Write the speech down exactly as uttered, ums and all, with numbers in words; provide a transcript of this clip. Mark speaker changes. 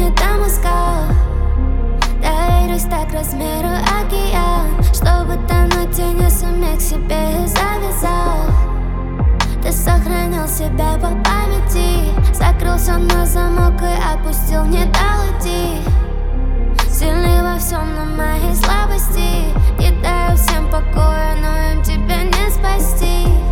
Speaker 1: не там искал. Доверюсь так размеру океан, чтобы тонуть и не суметь к себе завязал. Ты сохранил себя по памяти, закрылся на замок и отпустил, не дал уйти. Сильный во всем, но моей слабости не даю всем покоя, но им тебя не спасти.